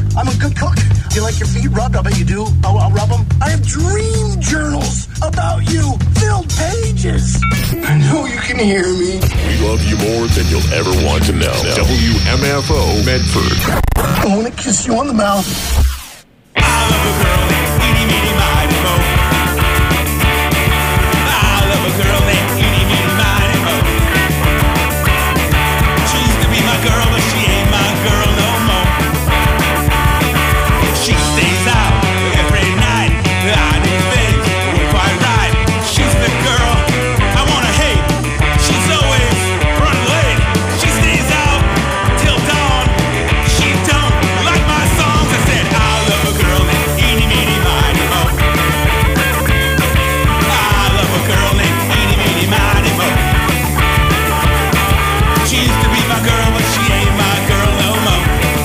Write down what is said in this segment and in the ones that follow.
I'm a good cook. Do you like your feet rubbed? I bet you do. I'll rub them. I have dream journals about you. Filled pages. I know you can hear me. We love you more than you'll ever want to know. WMFO Medford. I want to kiss you on the mouth. I love a girl named Eeny, Meeny, Miny, Mo. I love a girl named Eeny, Meeny, Miny, Mo. She used to be my girl, but she ain't my girl no more. She stays out every night. I do things quite right. She's the girl I wanna hate. She's always running late. She stays out till dawn. She don't like my songs. I said I love a girl named Eeny, Meeny, Miny, Mo. I love a girl named Eeny, Meeny, Miny, Mo. She used to be my girl, but she ain't my girl no more.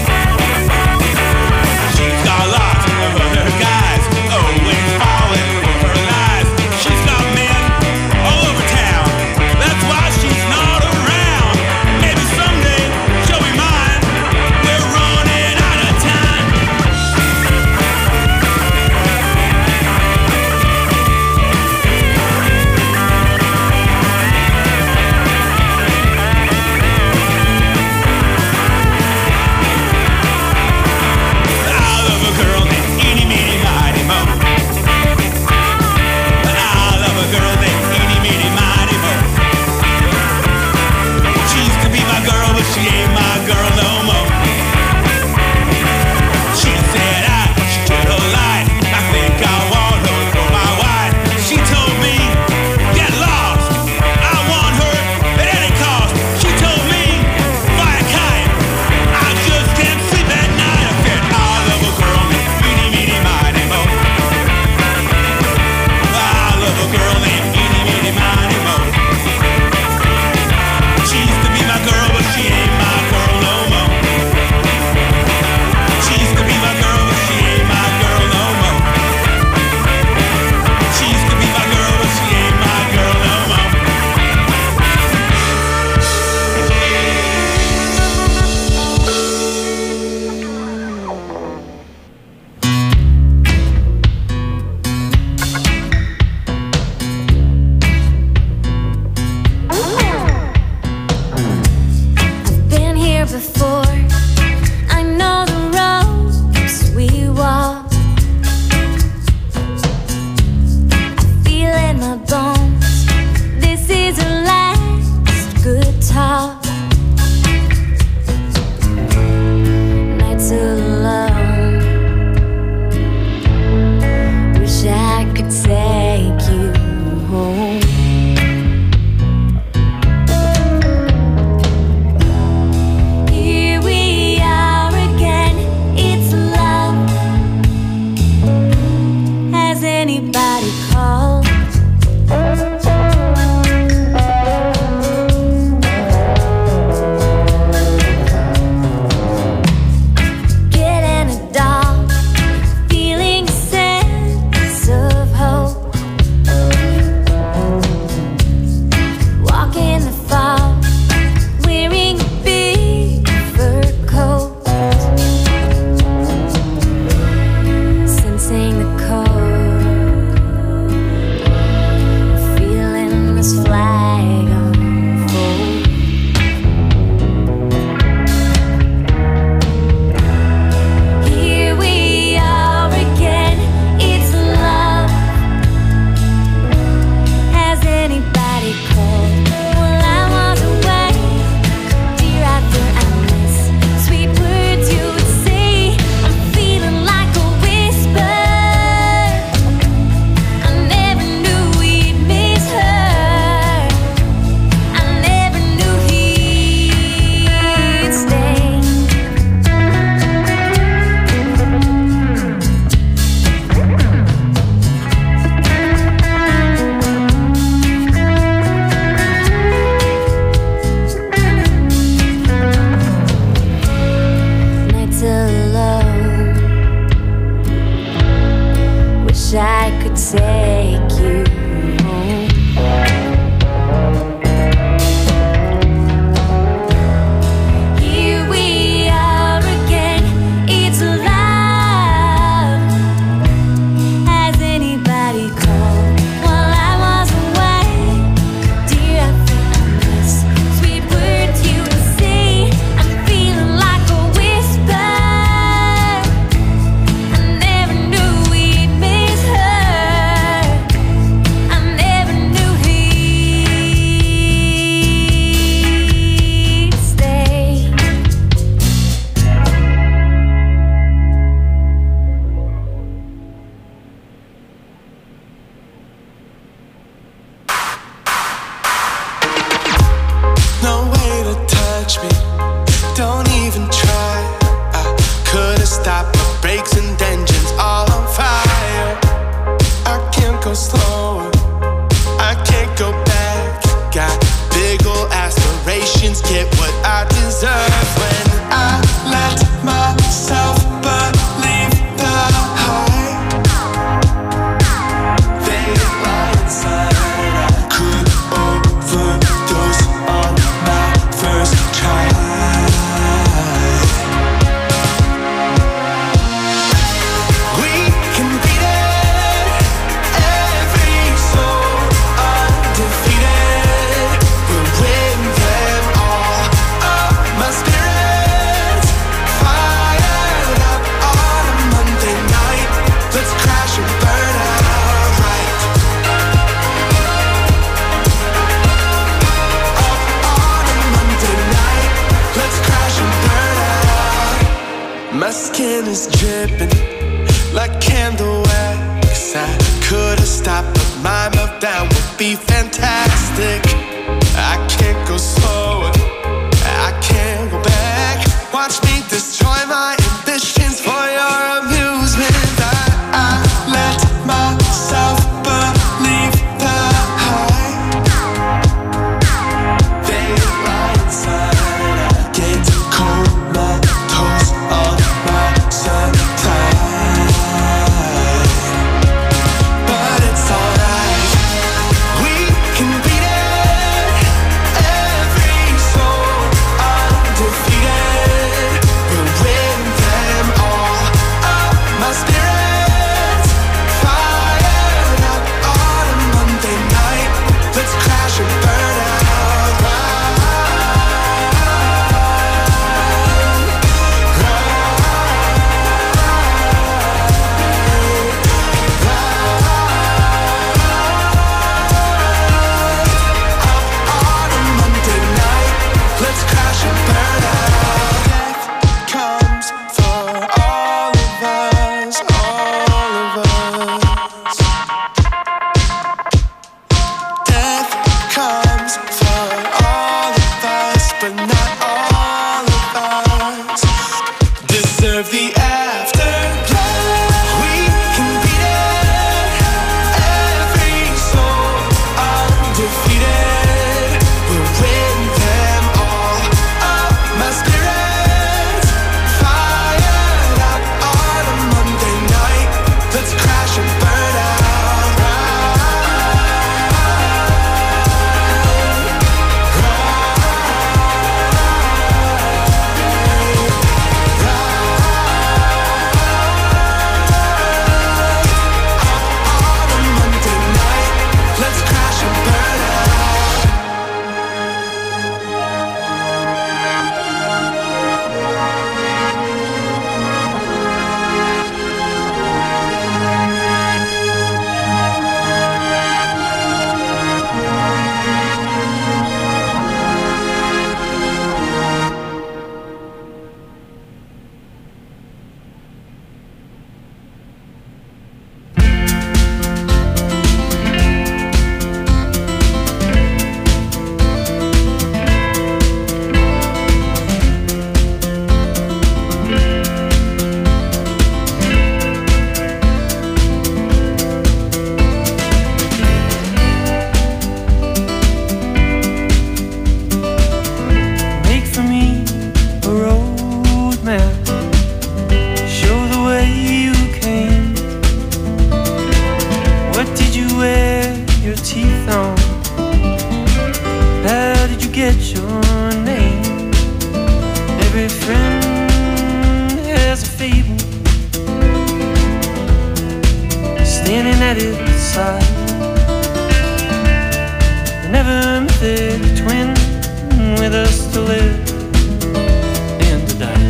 She's got lots of other guys, always falling for her lies. She's got men all over town, that's why she's not around. Maybe someday she'll be mine. We're running out of time. I love a girl named Eeny, Meeny, Miny, Mo. I love a girl named Eeny, Meeny, Miny, Mo. She used to be my girl, but she ain't my girl no more. She said I should get her life. I think I want her for my wife. She told me, get lost. I want her at any cost. She told me, fly a kite. I just can't sleep at night. I said I love a girl named Eeny, Meeny, Miny, Mo. I love a girl named Eeny, Meeny, Miny, Mo. She used to be my girl, but she ain't my girl no more. She used to be my girl, but she ain't my girl no more. She used to be my girl, but she ain't my girl no more. Been here before. I know the roads we walk. I feel in my bones. This is our last good talk. Nights alone. Wish I could take you home. Here we are again, it's love. Has anybody called? Getting a doll, feeling a sense of hope. Walking the fall, wearing a big fur coat. Sensing the cold, feeling this flag unfold. Here we are again, it's love. Has anybody called? Well, I was away, dear after hours. Sweet words you would say, I'm feeling like a whisper. I never knew we'd miss her. I never knew he'd stay. Nights alone. Wish I could take you home. Here we are again, it's love. My skin is dripping like candle wax. I could've stopped, but my meltdown would be fantastic. I can't go slower, I can't go back. Watch me destroy my ambitions for your amusement. I let myself believe the hype. They lie inside. I get cold, my toes on my supply. But it's alright, we can beat it. Every soul undefeated. We'll win them all up. My spirit's fired up on a Monday night. Let's crash and burn out. On a Monday night, let's crash and burn out. Death comes for all of us, all of us. Death comes for all of us, but not all of us deserve the afterglow. We can beat it. Every soul undefeated. We'll win them all up. My spirit's fired up on a Monday night. Let's crash and burn out. On a Monday night, let's crash and burn out. Make for me a road map. Show the way you came. What did you wear your teeth on? How did you get your name? Every friend has a fable. Standing at its side. Never mythic twin with us to live and to die.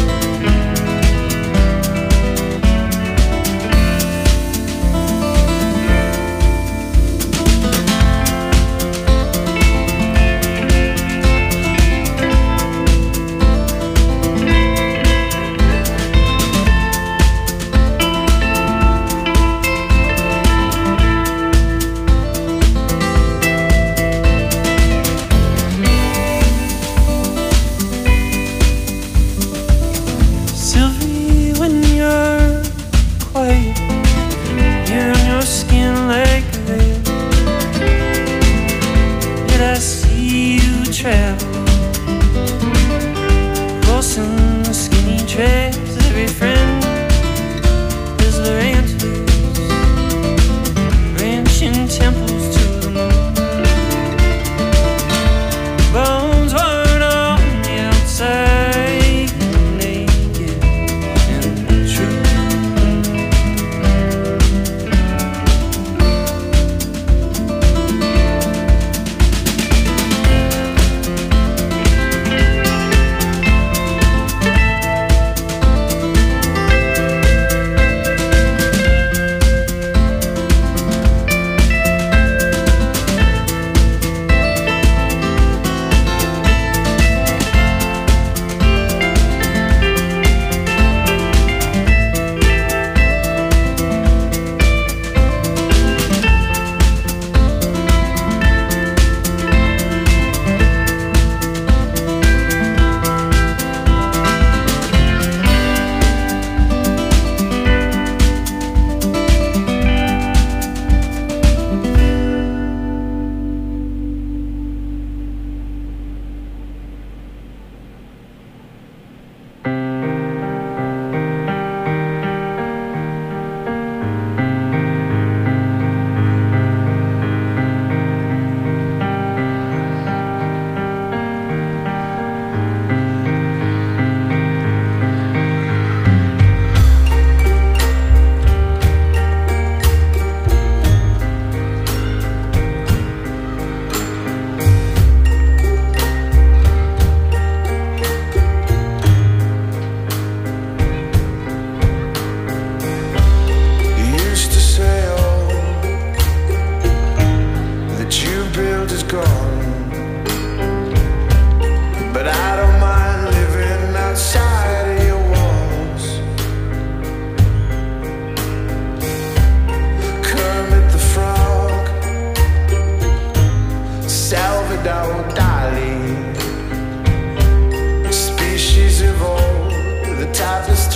Sylvie, when you're quiet, you're on your skin like a veil. Yet I see you travel, crossing the skinny trails. Every friend is their antlers, branching temples to the moon. Bones worn on the outside, naked.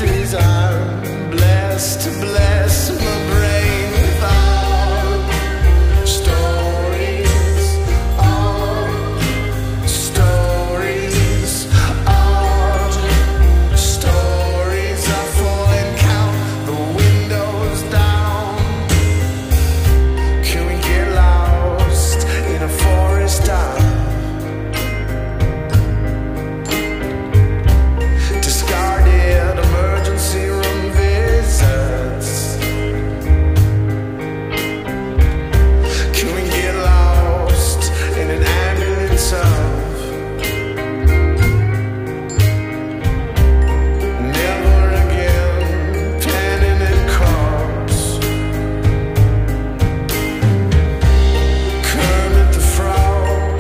tapestries are blessed to bless my brain with all stories, all stories, all stories are full and count the windows down. Can we get lost in a forest dark? Discarded emergency room visits. Can we get lost in an ambulance of never again penning and corpse? Kermit the Frog,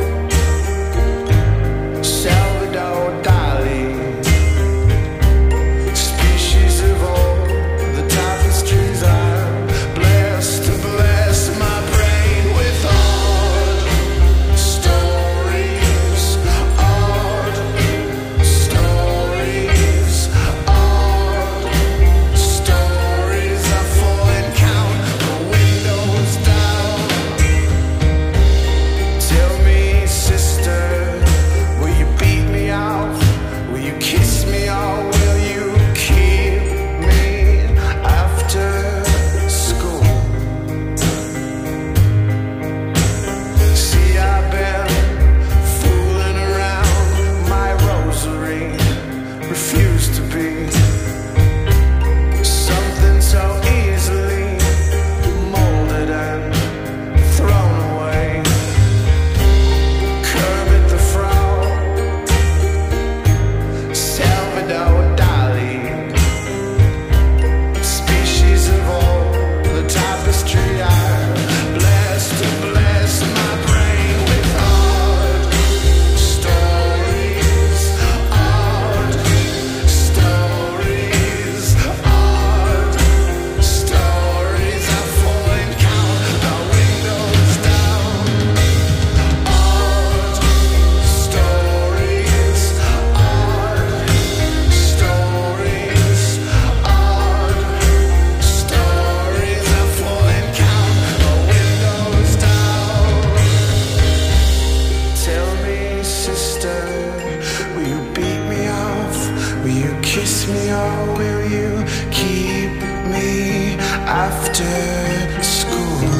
Salvador Dali, species of all the tapestries are blessed to bless my brain with odd stories, odd stories, odd stories are full and count the windows down. Tell me, sister, will you beat me off? Will you kiss me or will you keep me after school? See, I've been fooling around my rosary, refuse to be something so easily molded and thrown away. Kermit the Frog, Salvador Dali, species of all the tapestry are blessed to bless my brain with odd stories, odd stories, odd stories are full and count the windows down. Odd stories, odd stories, odd stories are full and count the windows down. Tell me, sister, will you beat me off? Will you kiss me or will you keep me after school?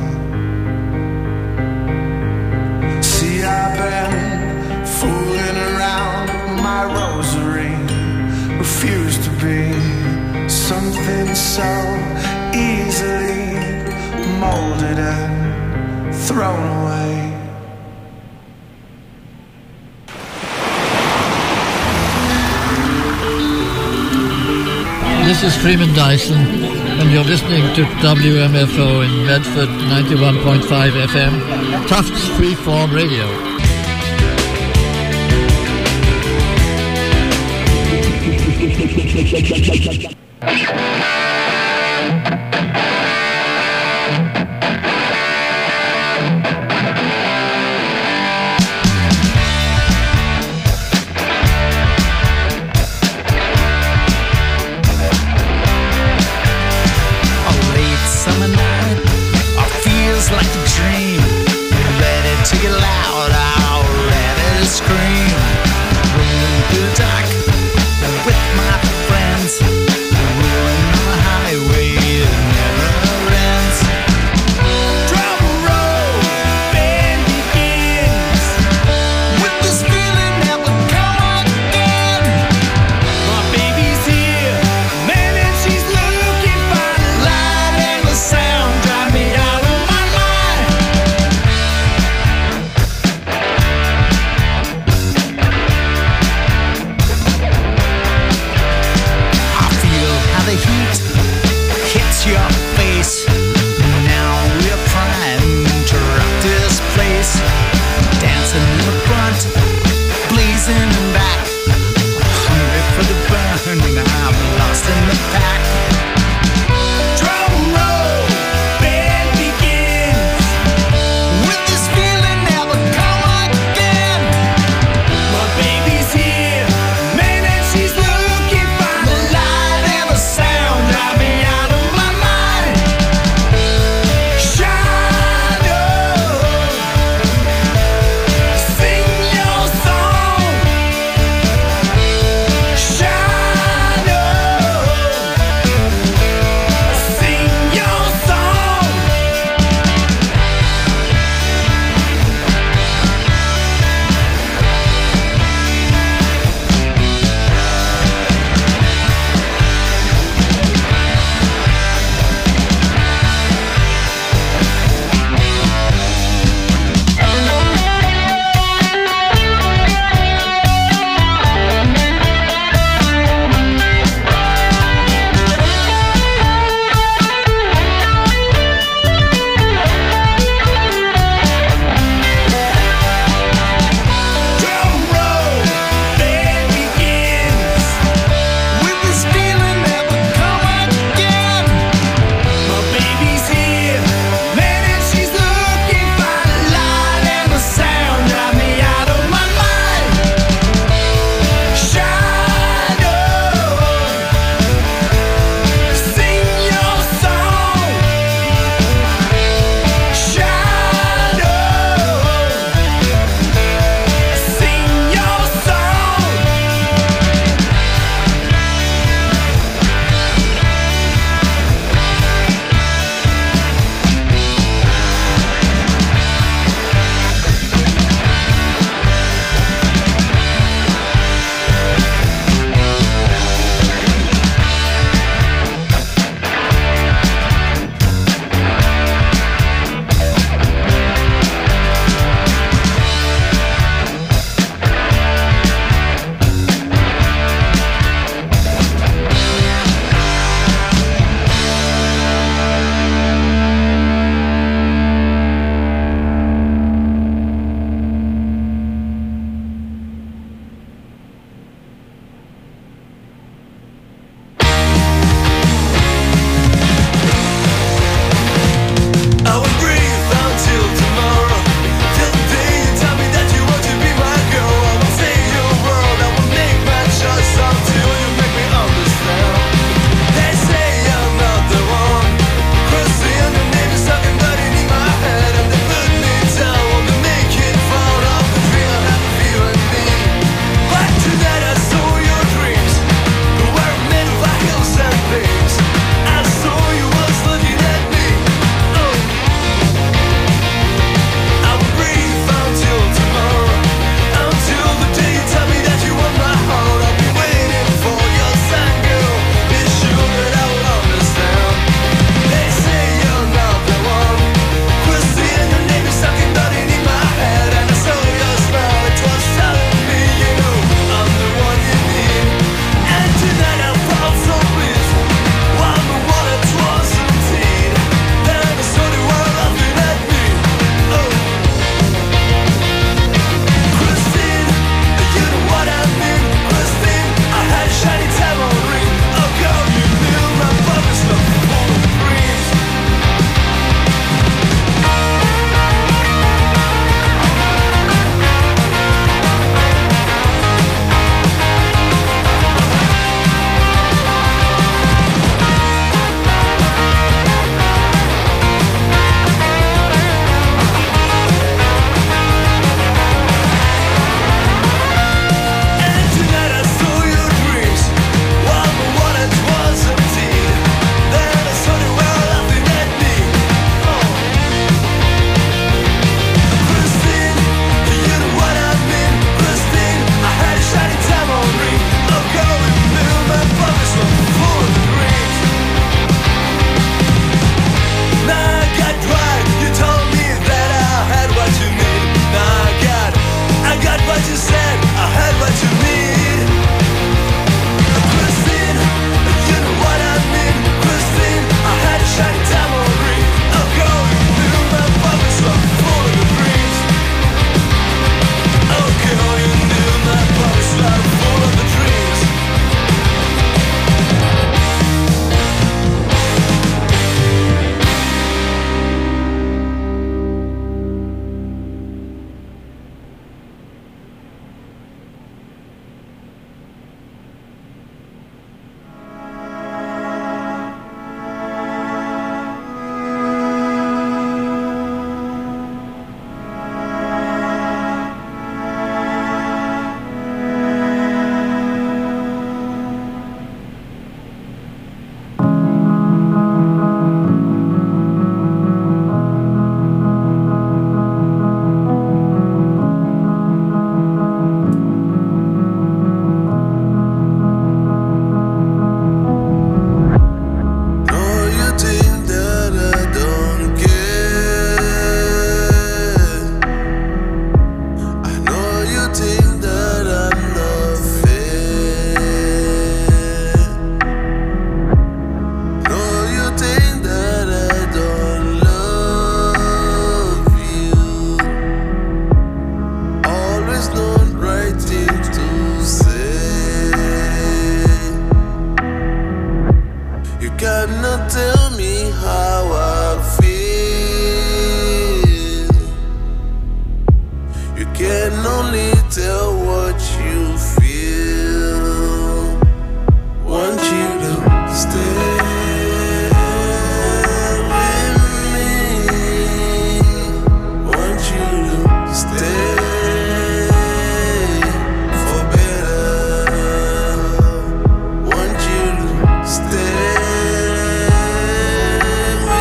See, I've been fooling around my rosary, refuse to be something so easily molded and thrown away. This is Freeman Dyson, and you're listening to WMFO in Medford 91.5 FM, Tufts Freeform Radio. A late summer night, feels like a dream. Ready to get loud, ready to scream. Rolling through the dark with my friends, rolling on the tell me how I feel. You can only tell what you feel. Want you to stay with me. Want you to stay for better. Want you to stay with me.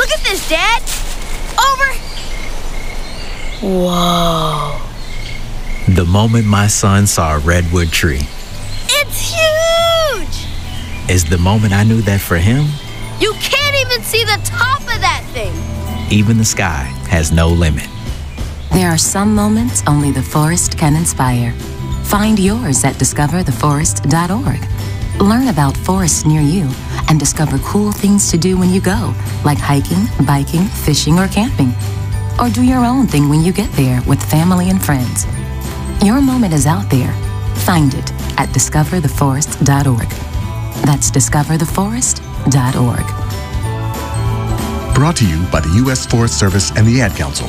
Look at this, Dad. Over. Whoa. The moment my son saw a redwood tree. It's huge! Is the moment I knew that for him, You can't even see the top of that thing. even the sky has no limit. There are some moments only the forest can inspire. Find yours at discovertheforest.org. Learn about forests near you and discover cool things to do when you go, like hiking, biking, fishing, or camping. Or do your own thing when you get there with family and friends. Your moment is out there. Find it at discovertheforest.org. That's discovertheforest.org. Brought to you by the U.S. Forest Service and the Ad Council.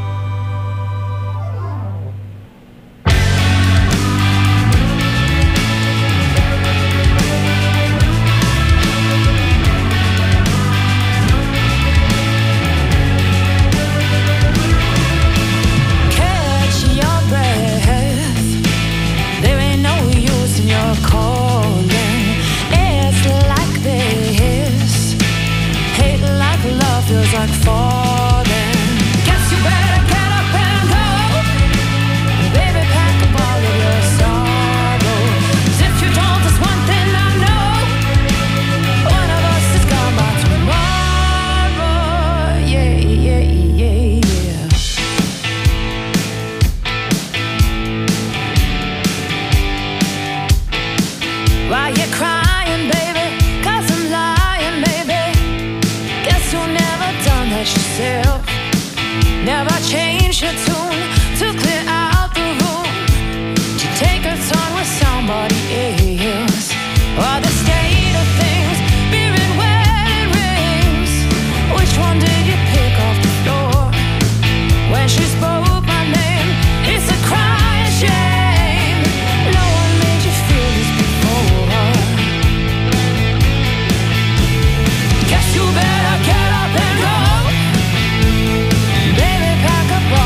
Catch your breath. There ain't no use in your calling. It's like this. Hate like love feels like falling. Guess you better get up and go. Baby, pack up all of your sorrows. If you don't, there's one thing I know. One of us is gone by tomorrow. Yeah, yeah, yeah, yeah. Why you crying, baby? 'Cause I'm lying, maybe. Guess you never done that yourself. Never changed your tune to clear out the room. To take a turn with somebody else. Or the state of things, beer and wedding rings. Which one did you pick off the floor? When she spoke my name, it's a crying shame. No one made you feel this before. Guess you better get up and go. Baby, pack up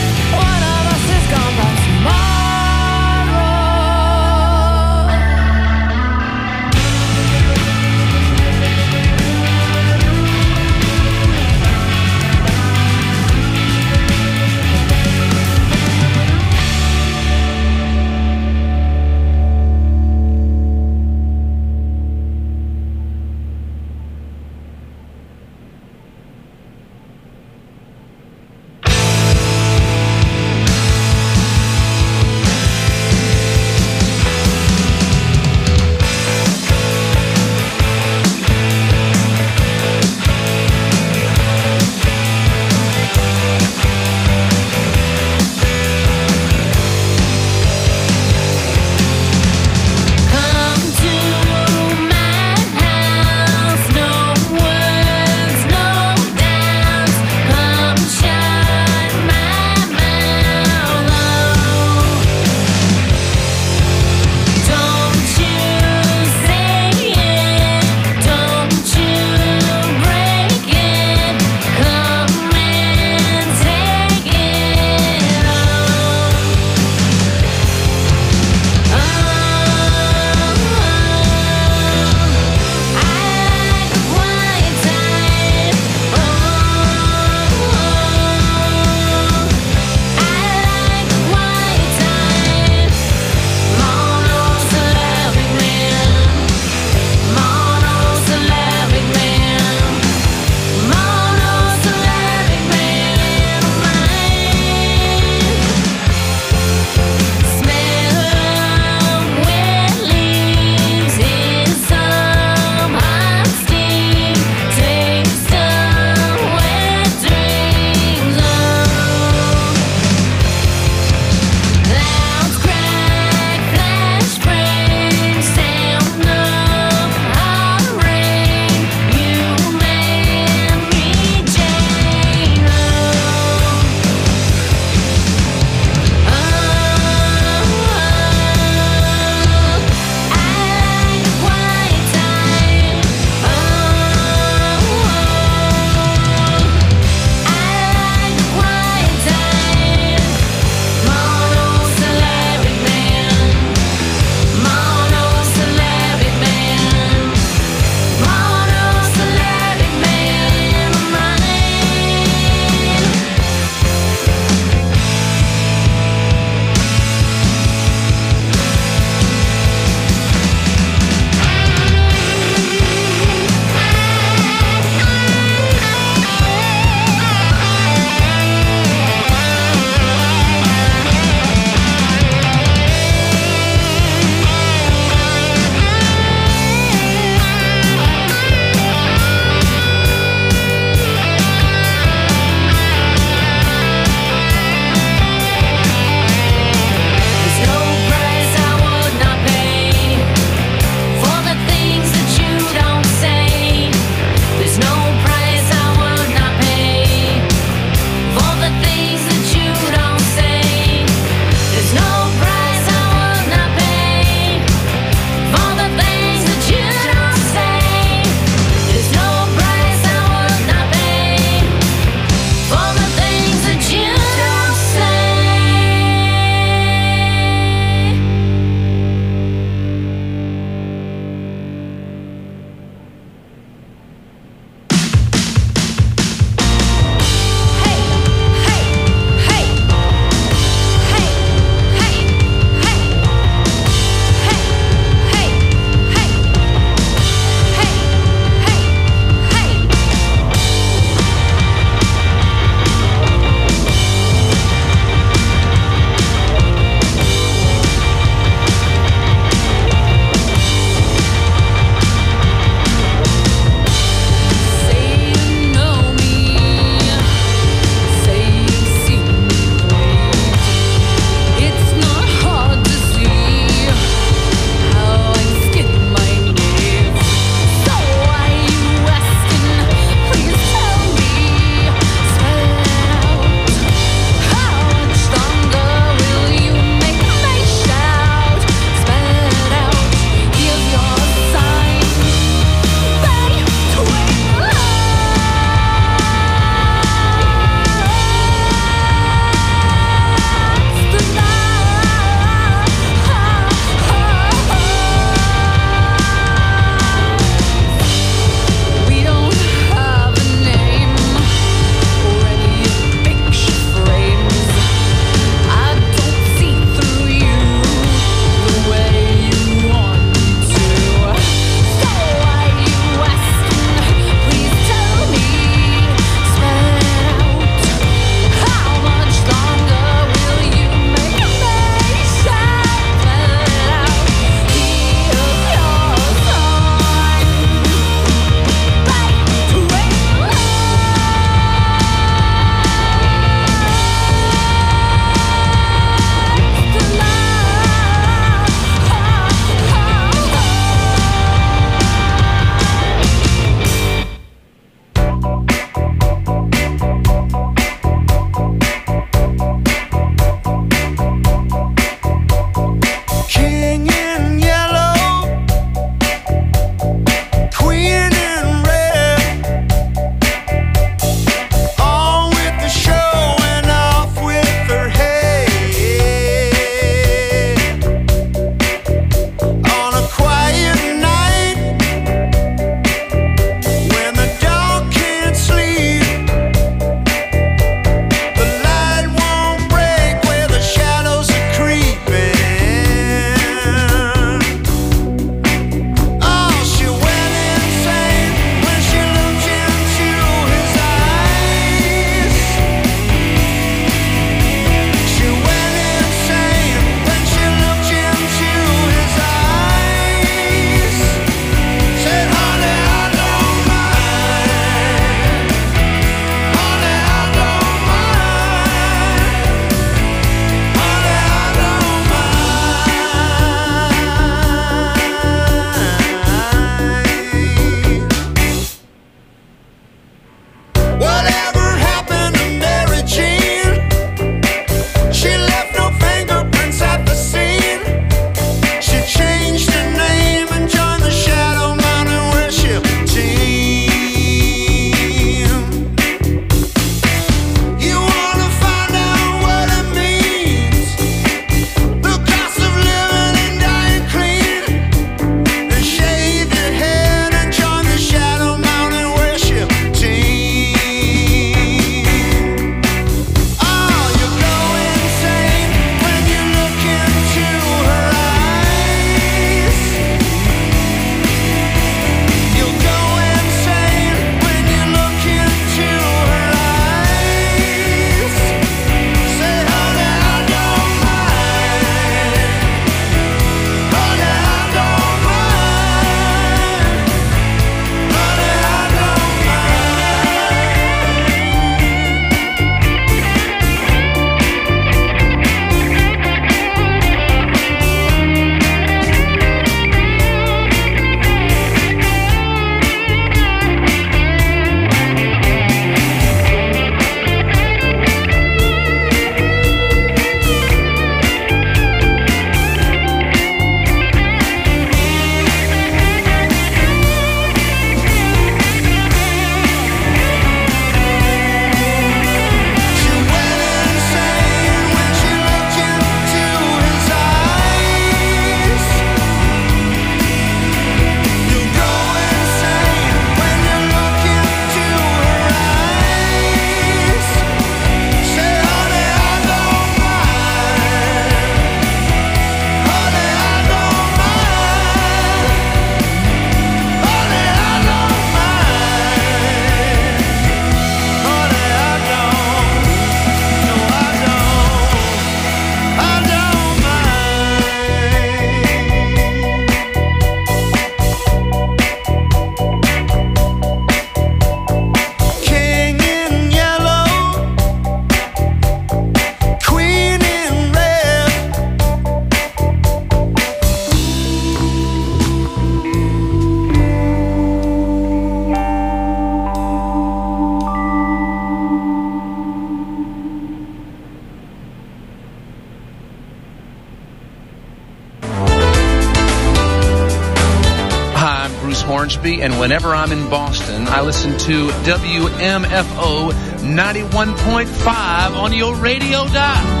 Hornsby, and whenever I'm in Boston, I listen to WMFO 91.5 on your radio dial.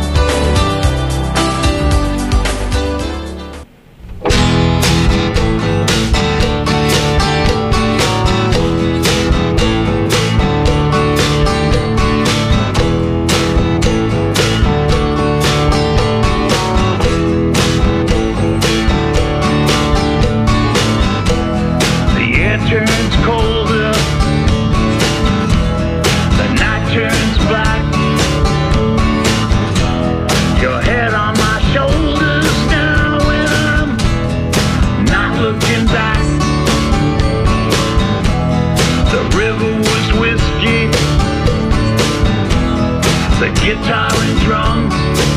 Guitar and drums.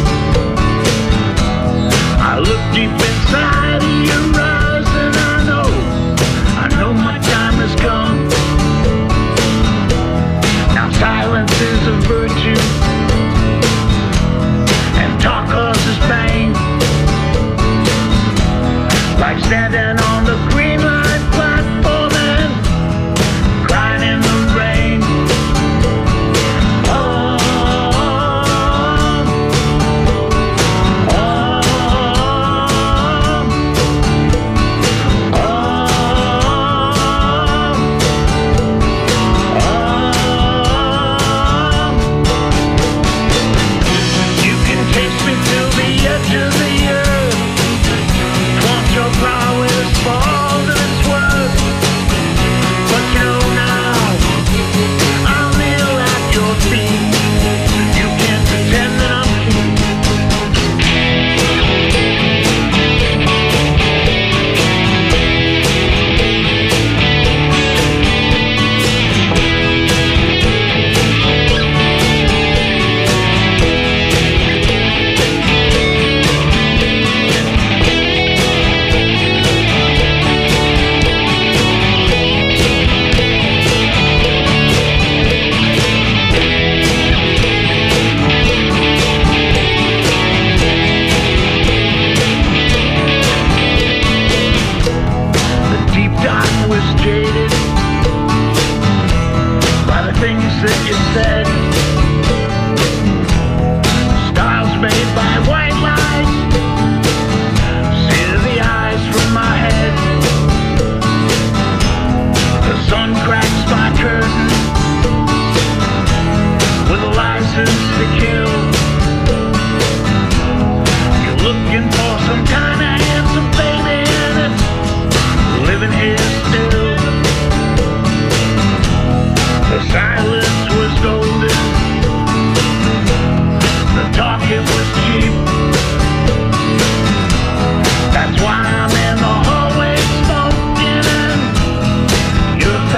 I look deep inside of your eyes and I know my time has come. Now silence is a virtue and talk causes pain. Like standing on the green line platform and crying in the rain.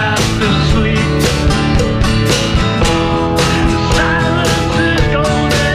Silence is golden.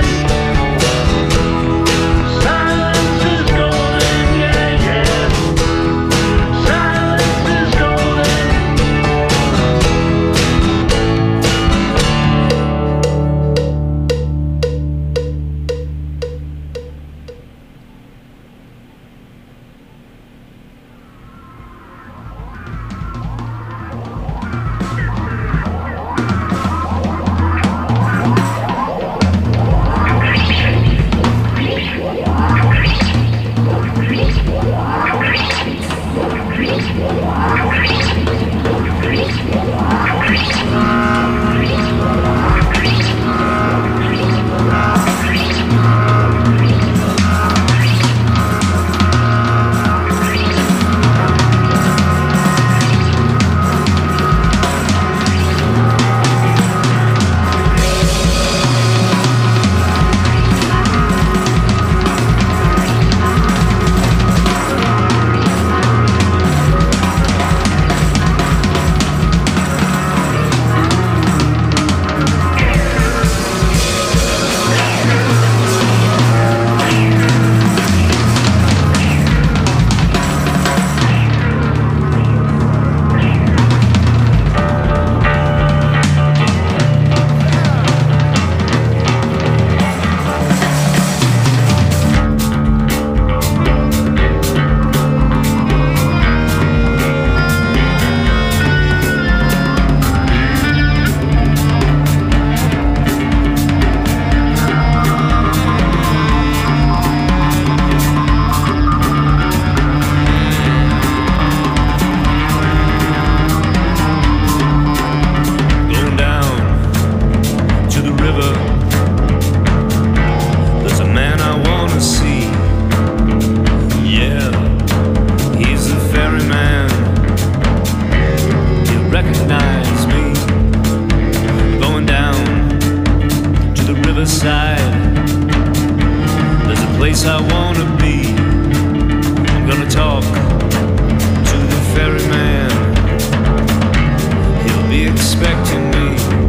side, there's a place I wanna be. I'm gonna talk to the ferryman. He'll be expecting me.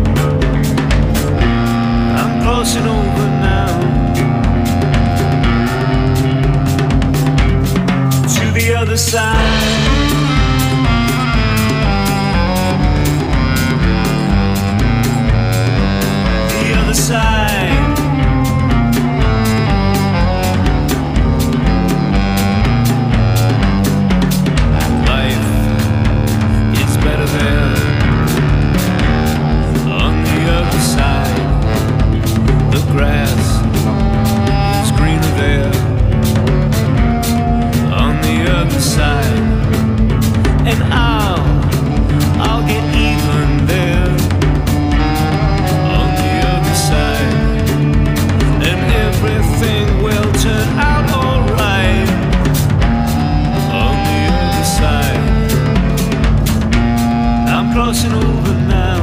I'm crossing over now to the other side. Side. Life is better there. On the other side, the grass is greener there. On the other side, and I'll get even there. Everything will turn out alright. On the other side, I'm crossing over now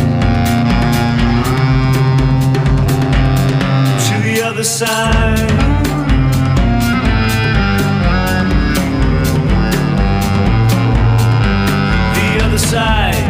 to the other side. The other side.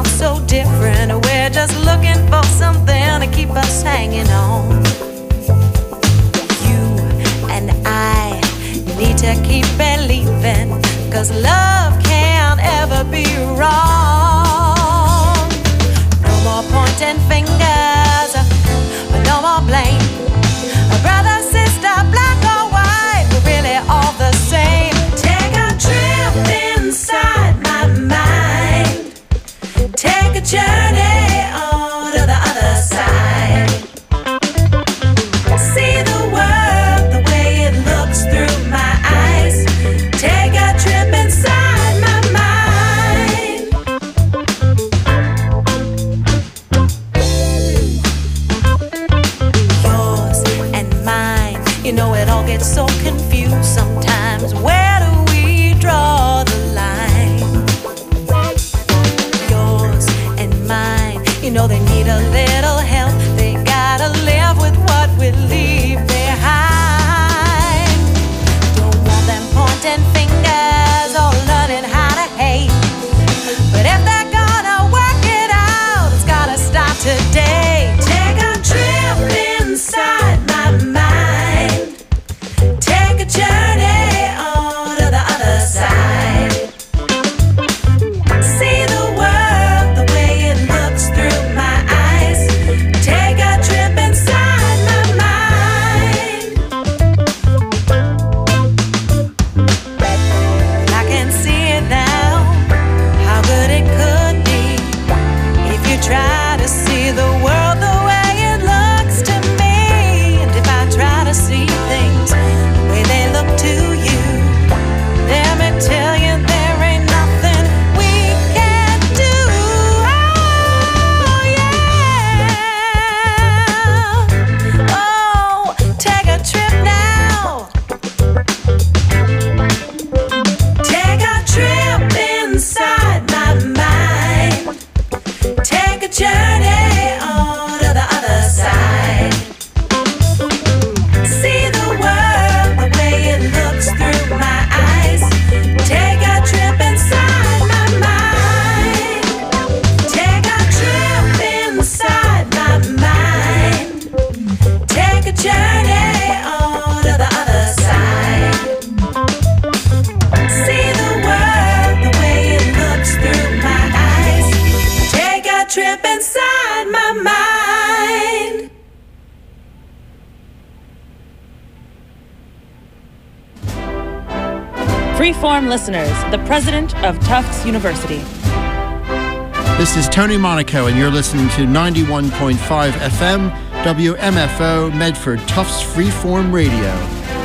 sounds so different. We're just looking for something to keep us hanging on. You and I need to keep believing, 'cause love can't ever be wrong. No more pointing fingers, no more blame. Brother, sister, black or white, we're really all the same. Take a trip inside my mind. Take a journey on to the other side. See the world the way it looks through my eyes. Take a trip inside my mind. Yours and mine, you know it all gets so confused sometimes. Where do we draw the line? Yours and mine, you know they need a little help. They gotta live with what we leave behind. Don't want them pointing fingers or learning how to hate. But if they're gonna work it out, it's gotta stop today. Take a trip inside my mind. Take a journey on to the other side. See the world the way it looks through my eyes. Take a trip inside my mind. I can see it now, how good it could be if you try to see the world the way it looks to me. And if I try to see things the way they look to you, let me tell you there ain't nothing we can't do. Oh yeah. Oh, take a trip now. Take a trip inside my mind. Take a journey on to the other side. See the world the way it looks through my eyes. Take a trip inside my mind. Take a trip inside my mind. Take a journey on to the other side. See the world the way it looks through my eyes. Take a trip inside my mind. Freeform listeners, the president of Tufts University. This is Tony Monaco, and you're listening to 91.5 FM, WMFO, Medford, Tufts Freeform Radio.